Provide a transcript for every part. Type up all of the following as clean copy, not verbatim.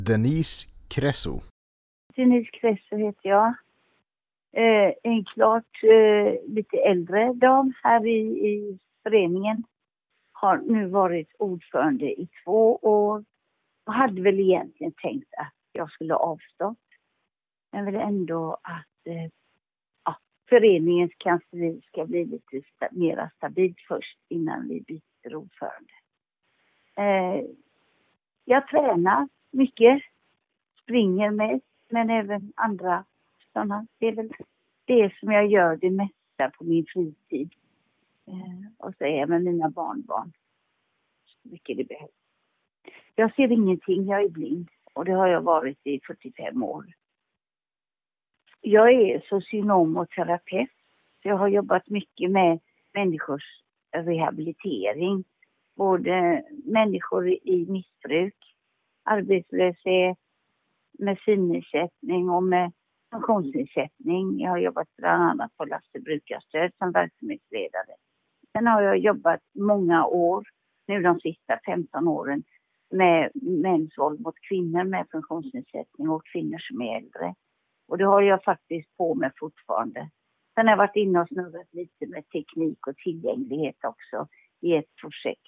Denise Cresso. Denise Cresso heter jag. En klart lite äldre dam här i föreningen. Har nu varit ordförande i 2 år. Och hade väl egentligen tänkt att jag skulle avstå. Men väl ändå att föreningens kansli ska bli lite mer stabilt först innan vi byter ordförande. Jag tränar mycket, springer mest, men även andra sådana. Det är väl det som jag gör det mesta på min fritid. Och så är jag med mina barnbarn. Så mycket det behövs. Jag ser ingenting, jag är blind. Och det har jag varit i 45 år. Jag är socionom och terapeut. Jag har jobbat mycket med människors rehabilitering. Både människor i missbruk, arbetslöshet, med synnedsättning och med funktionsnedsättning. Jag har jobbat bland annat på lastbrukarstöd som verksamhetsledare. Sen har jag jobbat många år, nu de sista 15 åren, med mäns våld mot kvinnor med funktionsnedsättning och kvinnor som är äldre. Och det har jag faktiskt på med fortfarande. Sen har jag varit inne och snurrat lite med teknik och tillgänglighet också i ett projekt.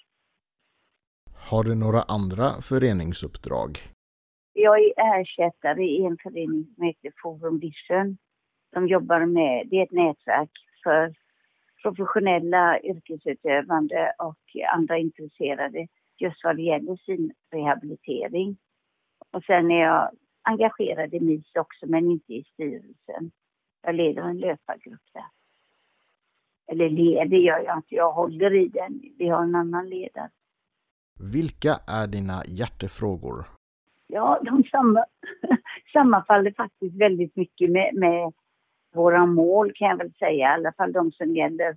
Har du några andra föreningsuppdrag? Jag är ersättare i en förening som heter Forum Vision. De jobbar med, det är ett nätverk för professionella yrkesutövande och andra intresserade just vad det gäller sin rehabilitering. Och sen är jag engagerad i MIS också, men inte i styrelsen. Jag leder en löpargrupp där. Eller leder gör jag inte, jag håller i den. Vi har en annan ledare. Vilka är dina hjärtefrågor? Ja, de sammanfaller faktiskt väldigt mycket med våra mål kan jag väl säga. I alla fall de som gäller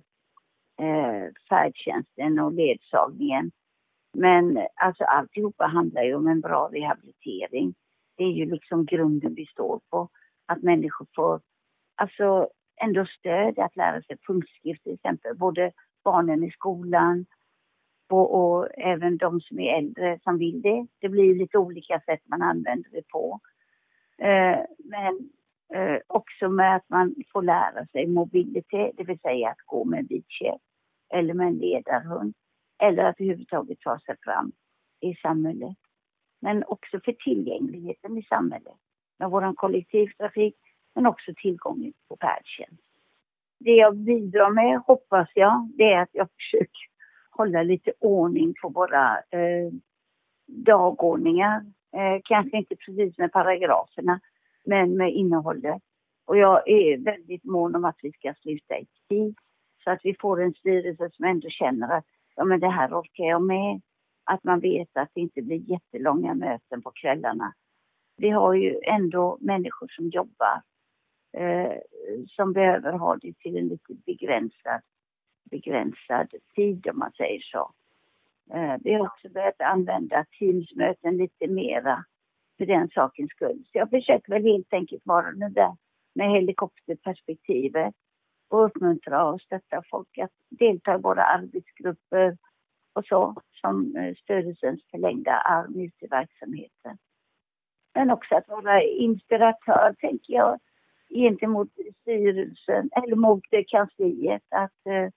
färdtjänsten och ledsagningen. Men alltså alltihopa handlar ju om en bra rehabilitering. Det är ju liksom grunden vi står på. Att människor får alltså ändå stöd att lära sig punktskrift till exempel. Både barnen i skolan och även de som är äldre som vill det. Det blir lite olika sätt man använder det på. Men också med att man får lära sig mobilitet, det vill säga att gå med bilkäpp eller med en ledarhund. Eller att överhuvudtaget ta sig fram i samhället. Men också för tillgängligheten i samhället. Med vår kollektivtrafik men också tillgången på färdtjänst. Det jag bidrar med hoppas jag det är att jag försöker hålla lite ordning på våra dagordningar. Kanske inte precis med paragraferna men med innehållet. Och jag är väldigt mån om att vi ska sluta i tid. Så att vi får en styrelse som ändå känner att ja, men det här orkar jag med. Att man vet att det inte blir jättelånga möten på kvällarna. Vi har ju ändå människor som jobbar. Som behöver ha det till en lite begränsad tid om man säger så. Vi har också börjat använda Teamsmöten lite mera för den sakens skull. Så jag försöker väl helt enkelt vara det där med helikopterperspektivet. Och uppmuntra och stötta folk att delta i våra arbetsgrupper och så som styrelsens förlängda arm ute i verksamheten. Men också att vara inspiratör tänker jag gentemot styrelsen eller mot kansliet att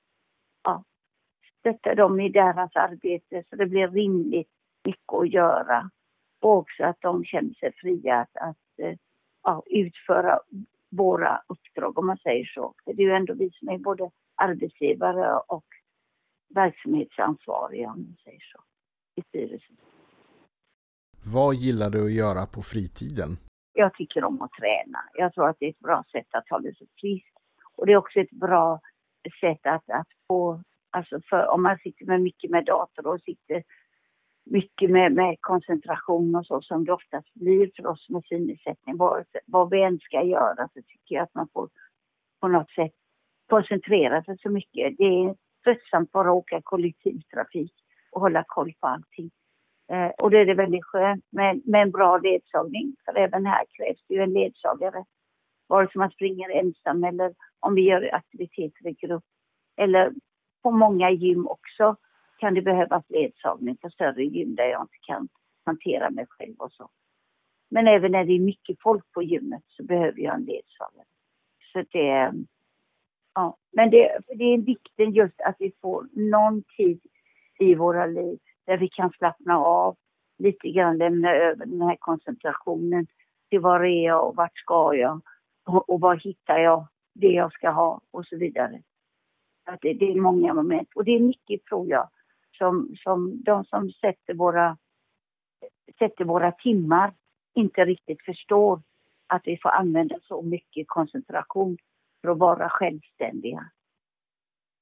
stötta dem i deras arbete så det blir rimligt mycket att göra. Och också att de känner sig fria att utföra våra uppdrag om man säger så. För det är ju ändå vi som är både arbetsgivare och verksamhetsansvariga om man säger så i styrelsen. Vad gillar du att göra på fritiden? Jag tycker om att träna. Jag tror att det är ett bra sätt att hålla sig frisk. Och det är också ett bra sätt att få, alltså för om man sitter med mycket med dator och sitter mycket med koncentration och så som det oftast blir för oss med synnedsättning. Vad vi än ska göra så tycker jag att man får på något sätt koncentrera sig så mycket. Det är tröttsamt bara att åka kollektivtrafik och hålla koll på allting. Och det är det väldigt skönt med en bra ledsagning. För även här krävs det ju en ledsagare. Vare sig man springer ensam eller om vi gör aktiviteter i grupp. Eller på många gym också kan det behövas ledsagning på större gym där jag inte kan hantera mig själv och så. Men även när det är mycket folk på gymmet så behöver jag en ledsagare. Så det, ja. Men det är viktigt just att vi får någon tid i våra liv där vi kan slappna av lite grann, lämna över den här koncentrationen till var är jag och vart ska jag och var hittar jag det jag ska ha och så vidare. Att det är många moment och det är mycket, tror jag, som de som sätter våra timmar inte riktigt förstår, att vi får använda så mycket koncentration för att vara självständiga.